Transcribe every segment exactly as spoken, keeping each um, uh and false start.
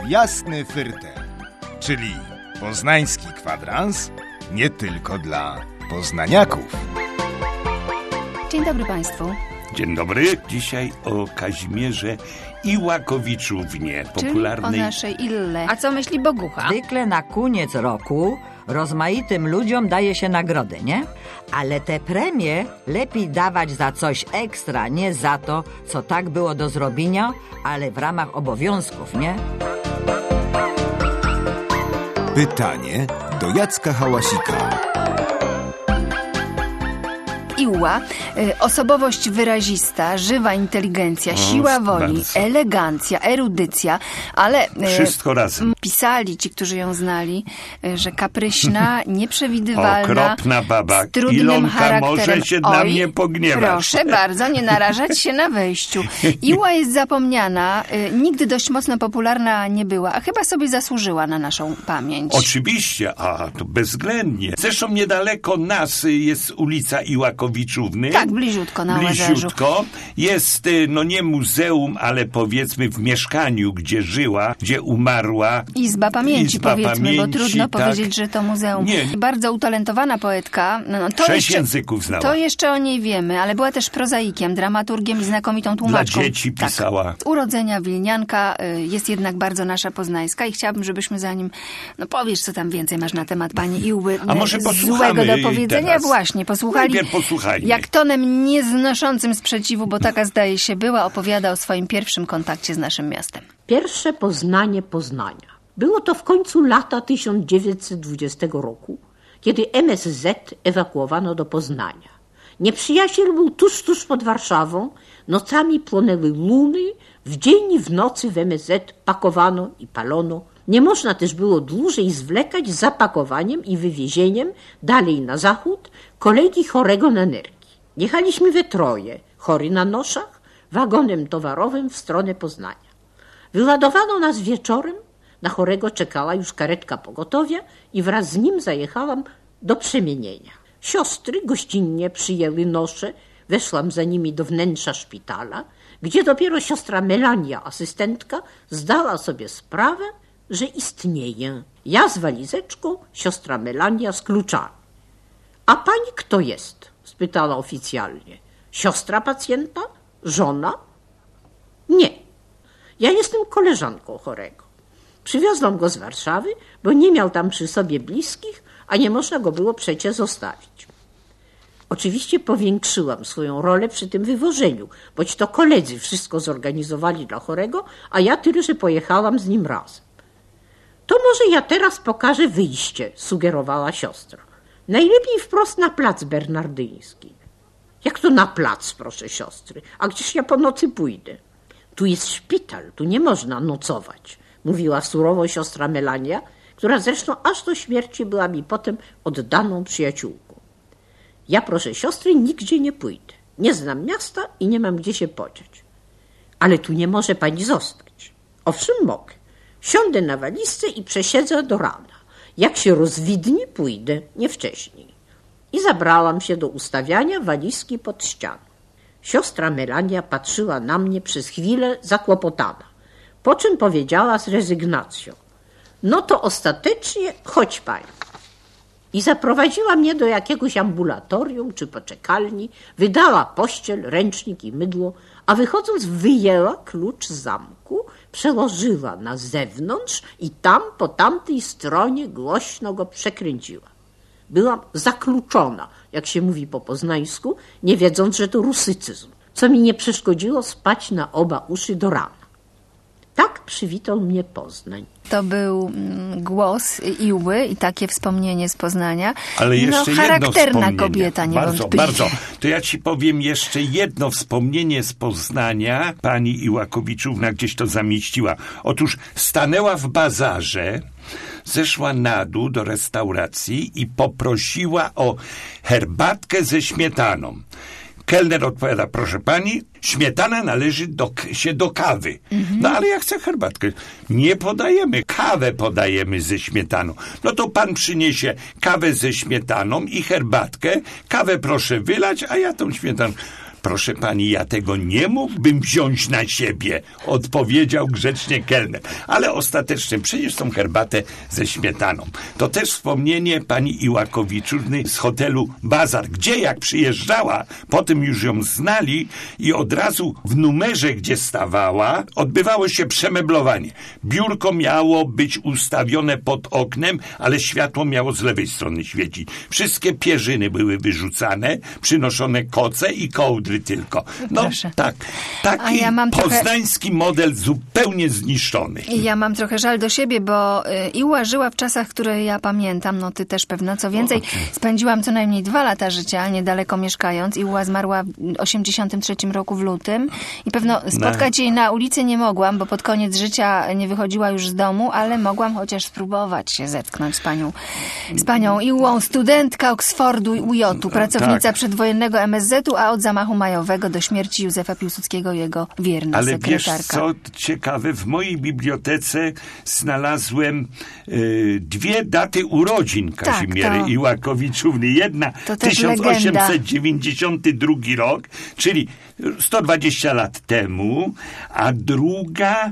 Jasny Fyrtel, czyli poznański kwadrans nie tylko dla poznaniaków. Dzień dobry Państwu. Dzień dobry. Dzisiaj o Kazimierze Iłakowiczównie, popularnej... Czyli o naszej Ille. A co myśli Bogucha? Zwykle na koniec roku rozmaitym ludziom daje się nagrody, nie? Ale te premie lepiej dawać za coś ekstra, nie za to, co tak było do zrobienia, ale w ramach obowiązków, nie? Pytanie do Jacka Hałasika. Iła, y, osobowość wyrazista, żywa inteligencja, siła woli, bardzo. elegancja, erudycja, ale y, Wszystko razem. pisali ci, którzy ją znali, y, że kapryśna, nieprzewidywalna, Okropna baba. z trudnym Ilonka, charakterem. może się na Oj, mnie pogniewać. Proszę bardzo, nie narażać się na wejściu. Iła jest zapomniana, y, nigdy dość mocno popularna nie była, a chyba sobie zasłużyła na naszą pamięć. Oczywiście, a to bezwzględnie. Zresztą niedaleko nas jest ulica Iłakowiczówny. Tak, bliziutko na Łazarzu. Bliziutko. Jest, no nie muzeum, ale powiedzmy w mieszkaniu, gdzie żyła, gdzie umarła. Izba pamięci, Izba powiedzmy, pamięci, bo trudno tak. powiedzieć, że to muzeum. Nie. Bardzo utalentowana poetka. No, no, to Sześć jeszcze, języków znała. To jeszcze o niej wiemy, ale była też prozaikiem, dramaturgiem i znakomitą tłumaczką. Dla dzieci pisała. Tak. Z urodzenia wilnianka, y, jest jednak bardzo nasza poznańska i chciałabym, żebyśmy zanim, no powiesz, co tam więcej masz na temat pani Iły, A może y, posłuchamy złego do powiedzenia. teraz? Właśnie, posłuchali. Najpierw posłuchajmy. Jak tonem nieznoszącym sprzeciwu, bo taka zdaje się była, opowiada o swoim pierwszym kontakcie z naszym miastem. Pierwsze poznanie Poznania. Było to w końcu lata tysiąc dziewięćset dwudziestego roku, kiedy M S Z ewakuowano do Poznania. Nieprzyjaciel był tuż, tuż pod Warszawą, nocami płonęły luny, w dzień i w nocy w M S Z pakowano i palono. Nie można też było dłużej zwlekać z zapakowaniem i wywiezieniem dalej na zachód kolegi chorego na nerki. Jechaliśmy we troje, chory na noszach, wagonem towarowym w stronę Poznania. Wyładowano nas wieczorem, na chorego czekała już karetka pogotowia i wraz z nim zajechałam do przemienienia. Siostry gościnnie przyjęły nosze, weszłam za nimi do wnętrza szpitala, gdzie dopiero siostra Melania, asystentka, zdała sobie sprawę, że istnieje. Ja z walizeczką, siostra Melania z kluczami. A pani kto jest? Spytała oficjalnie. Siostra pacjenta? Żona? Nie. Ja jestem koleżanką chorego. Przywiozłam go z Warszawy, bo nie miał tam przy sobie bliskich, a nie można go było przecie zostawić. Oczywiście powiększyłam swoją rolę przy tym wywożeniu, boć to koledzy wszystko zorganizowali dla chorego, a ja tyle, że pojechałam z nim razem. To może ja teraz pokażę wyjście, sugerowała siostra. Najlepiej wprost na plac Bernardyński. Jak to na plac, proszę siostry? A gdzież ja po nocy pójdę? Tu jest szpital, tu nie można nocować, mówiła surowo siostra Melania, która zresztą aż do śmierci była mi potem oddaną przyjaciółką. Ja, proszę siostry, nigdzie nie pójdę. Nie znam miasta i nie mam gdzie się podziać. Ale tu nie może pani zostać. Owszem, mogę. Siądę na walizce i przesiedzę do rana. Jak się rozwidnie, pójdę, nie wcześniej. I zabrałam się do ustawiania walizki pod ścianą. Siostra Melania patrzyła na mnie przez chwilę zakłopotana, po czym powiedziała z rezygnacją: no to ostatecznie chodź pani. I zaprowadziła mnie do jakiegoś ambulatorium czy poczekalni, wydała pościel, ręcznik i mydło, a wychodząc wyjęła klucz z zamku, przełożyła na zewnątrz i tam po tamtej stronie głośno go przekręciła. Byłam zakluczona, jak się mówi po poznańsku, nie wiedząc, że to rusycyzm, co mi nie przeszkodziło spać na oba uszy do rana. Tak przywitał mnie Poznań. To był mm, głos Iły i takie wspomnienie z Poznania. Ale jeszcze no, charakterna jedno kobieta, niewątpliwie. Bardzo, bardzo. To ja ci powiem jeszcze jedno wspomnienie z Poznania. Pani Iłakowiczówna gdzieś to zamieściła. Otóż stanęła w bazarze, zeszła na dół do restauracji i poprosiła o herbatkę ze śmietaną. Kelner odpowiada: proszę pani, śmietana należy do, się do kawy. Mhm. No ale ja chcę herbatkę. Nie podajemy, kawę podajemy ze śmietaną. No to pan przyniesie kawę ze śmietaną i herbatkę. Kawę proszę wylać, a ja tą śmietaną. Proszę pani, ja tego nie mógłbym wziąć na siebie, odpowiedział grzecznie kelner. Ale ostatecznie przyniósł tą herbatę ze śmietaną. To też wspomnienie pani Iłakowiczówny z hotelu Bazar, gdzie jak przyjeżdżała, potem już ją znali i od razu w numerze, gdzie stawała, odbywało się przemeblowanie. Biurko miało być ustawione pod oknem, ale światło miało z lewej strony świecić. Wszystkie pierzyny były wyrzucane, przynoszone koce i kołdry tylko. No Proszę. tak, taki ja mam poznański trochę... model zupełnie zniszczony. Ja mam trochę żal do siebie, bo y, Iła żyła w czasach, które ja pamiętam, no ty też pewno, co więcej, spędziłam co najmniej dwa lata życia, niedaleko mieszkając. Iła zmarła w osiemdziesiątym trzecim roku w lutym i pewno spotkać jej na ulicy nie mogłam, bo pod koniec życia nie wychodziła już z domu, ale mogłam chociaż spróbować się zetknąć z panią, z panią Iłą, studentka Oksfordu i U J-u, pracownica tak. przedwojennego M S Z-u, a od zamachu majowego do śmierci Józefa Piłsudskiego jego wierna Ale sekretarka. wiesz co ciekawe, w mojej bibliotece znalazłem y, dwie daty urodzin Kazimiery tak, to... Iłakowiczówny. Jedna tysiąc osiemset dziewięćdziesiąty drugi rok, czyli sto dwadzieścia lat temu, a druga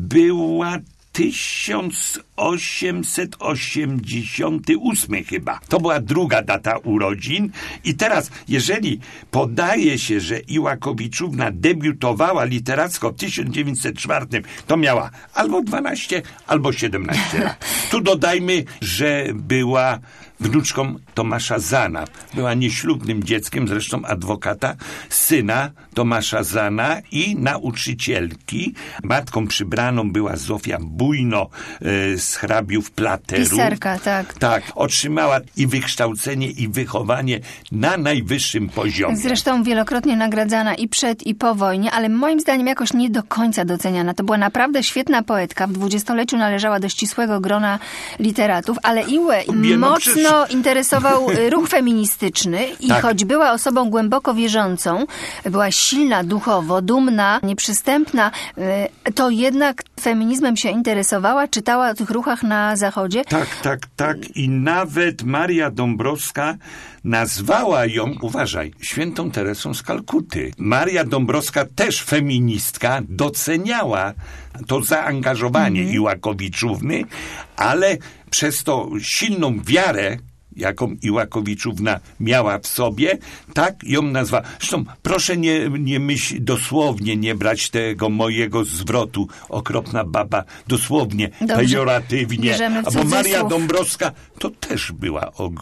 była tysiąc osiemset osiemdziesiąty ósmy chyba. To była druga data urodzin. I teraz, jeżeli podaje się, że Iłakowiczówna debiutowała literacko w tysiąc dziewięćset czwartym, to miała albo dwanaście, albo siedemnaście lat. Tu dodajmy, że była wnuczką Tomasza Zana. Była nieślubnym dzieckiem, zresztą adwokata, syna Tomasza Zana i nauczycielki. Matką przybraną była Zofia Bujno e, z hrabiów Platerów. Pisarka, tak. Tak, otrzymała i wykształcenie, i wychowanie na najwyższym poziomie. Zresztą wielokrotnie nagradzana i przed, i po wojnie, ale moim zdaniem jakoś nie do końca doceniana. To była naprawdę świetna poetka. W dwudziestoleciu należała do ścisłego grona literatów, ale Iłę Nie, no mocno przecież... interesował ruch feministyczny i tak. choć była osobą głęboko wierzącą, była silna duchowo, dumna, nieprzystępna, to jednak feminizmem się interesowała, czytała o tych ruchach na Zachodzie. Tak, tak, tak. I nawet Maria Dąbrowska nazwała ją, uważaj, świętą Teresą z Kalkuty. Maria Dąbrowska, też feministka, doceniała to zaangażowanie mm. Iłakowiczówny, ale przez to silną wiarę, jaką Iłakowiczówna miała w sobie, tak ją nazwała. Zresztą proszę nie, nie myśl dosłownie, nie brać tego mojego zwrotu, okropna baba, dosłownie, Dobrze. pejoratywnie. Bo Maria cudzysłów. Dąbrowska to też była... Og...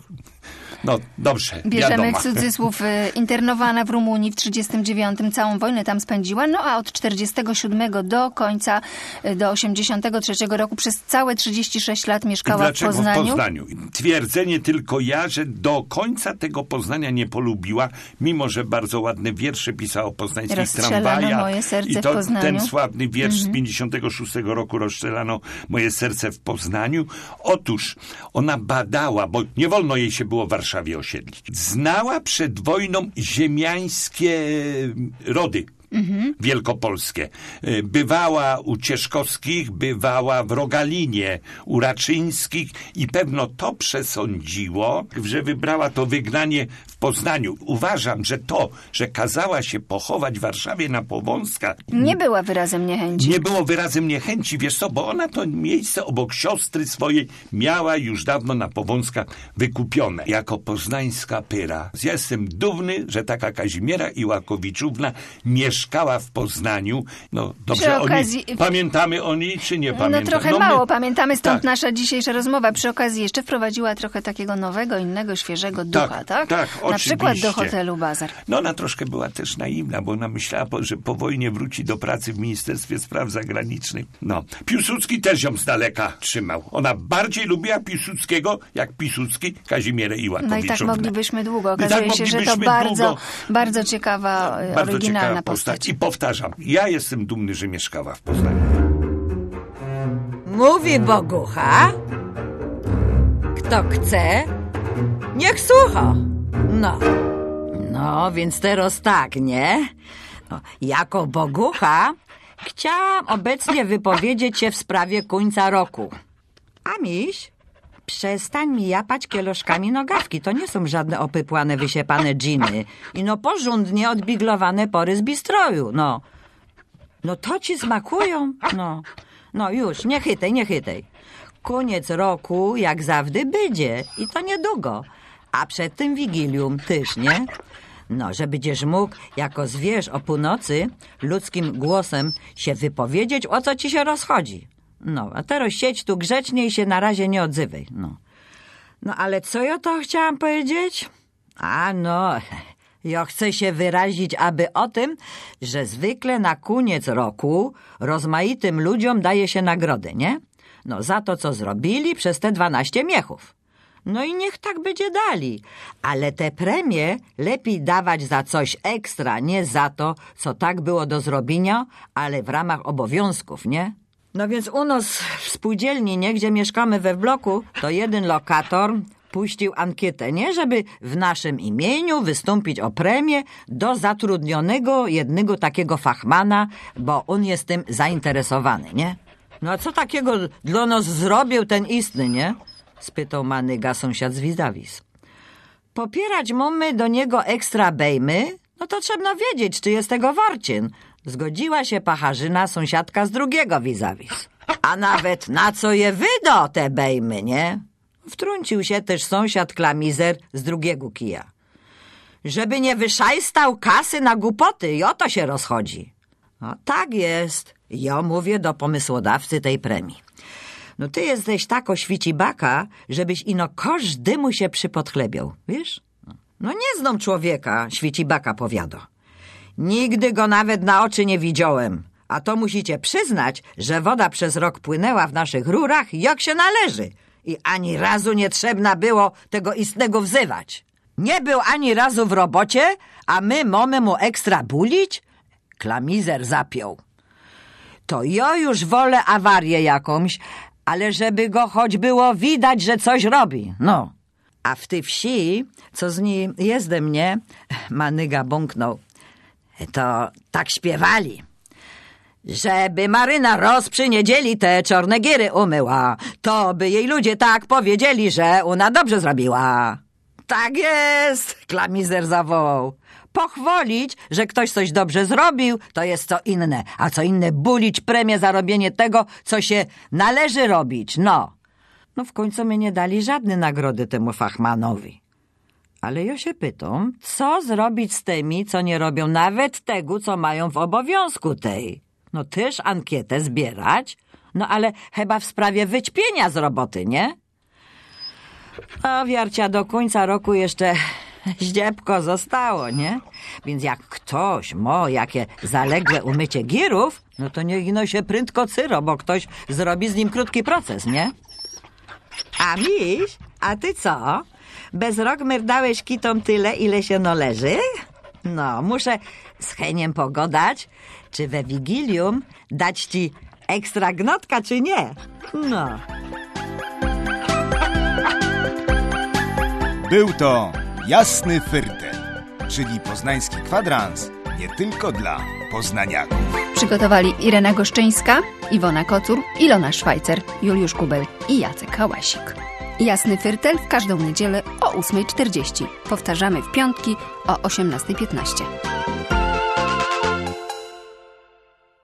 No dobrze, Bierzemy wiadomo. w cudzysłów, internowana w Rumunii w trzydziestym dziewiątym, całą wojnę tam spędziła, no a od czterdziestego siódmego do końca, do osiemdziesiątego trzeciego roku przez całe trzydzieści sześć lat mieszkała w Poznaniu. w Poznaniu? Twierdzenie tylko ja, że do końca tego Poznania nie polubiła, mimo że bardzo ładne wiersze pisała o poznańskich Rozstrzelano tramwajach. moje serce I to, w Poznaniu. ten sławny wiersz Mhm. z pięćdziesiątego szóstego roku, Rozstrzelano moje serce w Poznaniu. Otóż ona badała, bo nie wolno jej się było w Warszawie osiedlić. Znała przed wojną ziemiańskie rody. Mhm. Wielkopolskie. Bywała u Cieszkowskich, bywała w Rogalinie, u Raczyńskich i pewno to przesądziło, że wybrała to wygnanie w Poznaniu. Uważam, że to, że kazała się pochować w Warszawie na Powązkach, Nie była wyrazem niechęci. nie było wyrazem niechęci, wiesz co, bo ona to miejsce obok siostry swojej miała już dawno na Powązkach wykupione. Jako poznańska pyra. Ja jestem dumny, że taka Kazimiera Iłakowiczówna mieszkała w Poznaniu. No dobrze, Przy okazji... oni, pamiętamy o niej, czy nie pamiętamy? No trochę no, mało my... pamiętamy, stąd tak. nasza dzisiejsza rozmowa. Przy okazji jeszcze wprowadziła trochę takiego nowego, innego, świeżego ducha, tak? Tak, tak, Na przykład oczywiście. do hotelu Bazar. No ona troszkę była też naiwna, bo ona myślała, że po wojnie wróci do pracy w Ministerstwie Spraw Zagranicznych. No, Piłsudski też ją z daleka trzymał. Ona bardziej lubiła Piłsudskiego, jak Piłsudski Kazimierę Iłakowiczównę. No i tak moglibyśmy długo. I tak Okazuje się, że to moglibyśmy bardzo, długo. bardzo ciekawa, Bardzo oryginalna ciekawa postać. postać. I powtarzam, ja jestem dumny, że mieszkała w Poznaniu. Mówi Bogucha. Kto chce, niech słucha. No. No, więc teraz tak, nie? No, jako Bogucha chciałam obecnie wypowiedzieć się w sprawie końca roku. A miś Przestań mi japać kieloszkami nogawki. To nie są żadne opypłane, wysiepane dżiny. I no porządnie odbiglowane pory z bistroju, no. No to ci smakują, no. No już, nie chytej, nie chytej. Koniec roku, jak zawdy, będzie. I to niedługo. A przed tym Wigilium tyż, nie? No, że będziesz mógł, jako zwierz o północy, ludzkim głosem się wypowiedzieć, o co ci się rozchodzi. No, a teraz siedź tu grzecznie i się na razie nie odzywaj. No, no ale co ja to chciałam powiedzieć? A no, ja chcę się wyrazić, aby o tym, że zwykle na koniec roku rozmaitym ludziom daje się nagrody, nie? No, za to, co zrobili przez te dwanaście miechów. No i niech tak będzie dali. Ale te premie lepiej dawać za coś ekstra, nie za to, co tak było do zrobienia, ale w ramach obowiązków, nie? No więc u nas w spółdzielni, nie, gdzie mieszkamy we bloku, to jeden lokator puścił ankietę, nie, żeby w naszym imieniu wystąpić o premię do zatrudnionego jednego takiego fachmana, bo on jest tym zainteresowany, nie? No a co takiego dla nas zrobił ten istny, nie? Spytał Manyga, sąsiad z vis-a-vis. Popierać mamy do niego ekstra bejmy, no to trzeba wiedzieć, czy jest tego warcien. Zgodziła się pacharzyna, sąsiadka z drugiego vis-a-vis. A nawet na co je wydo te bejmy, nie? Wtrącił się też sąsiad klamizer z drugiego kija. Żeby nie wyszajstał kasy na głupoty i o to się rozchodzi. No tak jest. Ja mówię do pomysłodawcy tej premii. No ty jesteś tako świcibaka, żebyś ino każdemu się przypodchlebiał, wiesz? No nie znam człowieka, świcibaka powiada. Nigdy go nawet na oczy nie widziałem. A to musicie przyznać, że woda przez rok płynęła w naszych rurach jak się należy. I ani razu nie trzeba było tego istnego wzywać. Nie był ani razu w robocie, a my mamy mu ekstra bulić? Klamizer zapiął. To ja już wolę awarię jakąś, ale żeby go choć było widać, że coś robi. No. A w tej wsi, co z niej jest de mnie, Manyga bąknął, to tak śpiewali. Żeby Maryna Roz przy niedzieli te czarne giry umyła, to by jej ludzie tak powiedzieli, że ona dobrze zrobiła. Tak jest, klamizer zawołał. Pochwalić, że ktoś coś dobrze zrobił, to jest co inne, a co inne bulić premię za robienie tego, co się należy robić, no. No w końcu my nie dali żadnej nagrody temu fachmanowi. Ale ja się pytam, co zrobić z tymi, co nie robią nawet tego, co mają w obowiązku tej? No też ankietę zbierać, no ale chyba w sprawie wyćpienia z roboty, nie? No wiarcia, do końca roku jeszcze ździebko zostało, nie? Więc jak ktoś ma jakie zaległe umycie girów, no to niech ino się prędko cyro, bo ktoś zrobi z nim krótki proces, nie? A miś, a ty co? Bez rok merdałeś kitom tyle, ile się należy? No, muszę z Heniem pogadać, czy we Wigilium dać ci ekstra gnotka, czy nie? No. Był to Jasny Fyrtel, czyli poznański kwadrans nie tylko dla poznaniaków. Przygotowali Irena Goszczyńska, Iwona Kocur, Ilona Szwajcer, Juliusz Kubel i Jacek Hałasik. Jasny Fyrtel w każdą niedzielę o ósma czterdzieści. Powtarzamy w piątki o osiemnasta piętnaście.